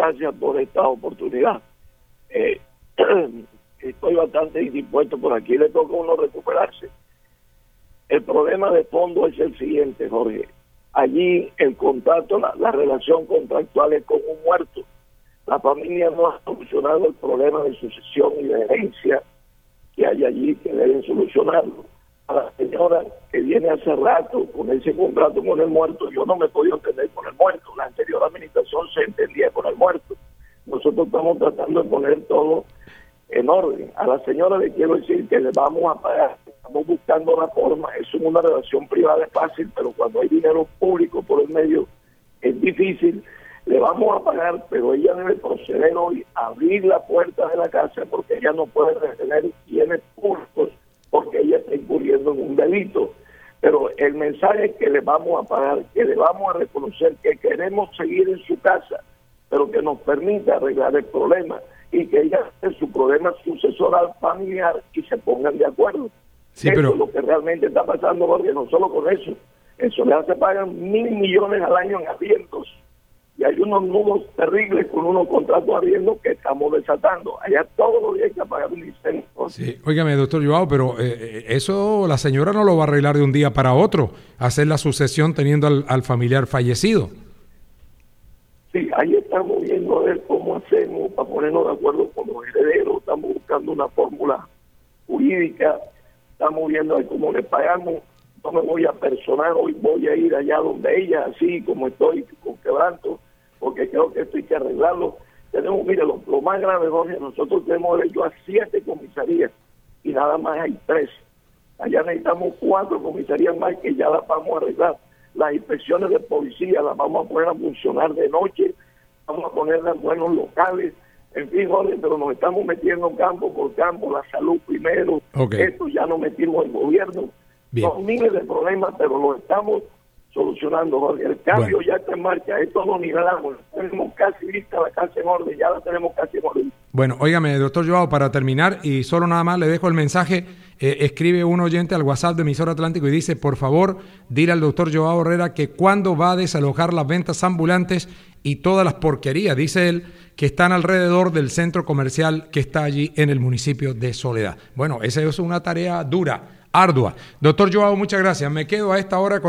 gracias por esta oportunidad. Estoy bastante dispuesto, por aquí le toca a uno recuperarse. El problema de fondo es el siguiente, Jorge. Allí el contrato, la relación contractual es con un muerto. La familia no ha solucionado el problema de sucesión y de herencia que hay allí, que deben solucionarlo. A la señora que viene hace rato con ese contrato con el muerto, yo no me he podido entender con el muerto. La anterior administración se entendía con el muerto. Nosotros estamos tratando de poner todo en orden. A la señora le quiero decir que le vamos a pagar, estamos buscando la forma. Eso en una relación privada es fácil, pero cuando hay dinero público por el medio es difícil. Le vamos a pagar, pero ella debe proceder hoy a abrir la puerta de la casa, porque ella no puede retener bienes públicos porque ella está incurriendo en un delito. Pero el mensaje es que le vamos a pagar, que le vamos a reconocer que queremos seguir en su casa, pero que nos permita arreglar el problema y que ella haga su problema sucesoral familiar y se pongan de acuerdo. Sí, eso pero es lo que realmente está pasando, porque no solo con eso le hace pagan 1.000 millones al año en arriendos. Y hay unos nudos terribles con unos contratos de arriendo que estamos desatando. Allá todos los días hay que pagar un licencia. Sí, óigame, doctor Joao, pero eso la señora no lo va a arreglar de un día para otro, hacer la sucesión teniendo al familiar fallecido. Sí, ahí estamos viendo a ver cómo hacemos para ponernos de acuerdo con los herederos. Estamos buscando una fórmula jurídica. Estamos viendo a ver cómo le pagamos. No me voy a personar, hoy voy a ir allá donde ella, así como estoy con quebranto, porque creo que esto hay que arreglarlo. Tenemos, mire, lo más grave, Jorge, nosotros tenemos derecho a 7 comisarías y nada más hay 3. Allá necesitamos 4 comisarías más que ya las vamos a arreglar. Las inspecciones de policía las vamos a poner a funcionar de noche, vamos a ponerlas en buenos locales. En fin, Jorge, pero nos estamos metiendo campo por campo, la salud primero. Okay. Esto ya nos metimos en gobierno. Bien. Son miles de problemas, pero lo estamos solucionando, Jorge. El cambio ya está en marcha, esto lo nivelamos. Tenemos casi lista la casa en orden, ya la tenemos casi en orden. Bueno, óigame, doctor Joao, para terminar, y solo nada más le dejo el mensaje, escribe un oyente al WhatsApp de Emisora Atlántico y dice, por favor, dile al doctor Joao Herrera que cuándo va a desalojar las ventas ambulantes y todas las porquerías, dice él, que están alrededor del centro comercial que está allí en el municipio de Soledad. Bueno, esa es una tarea dura, ardua. Doctor Joao, muchas gracias. Me quedo a esta hora con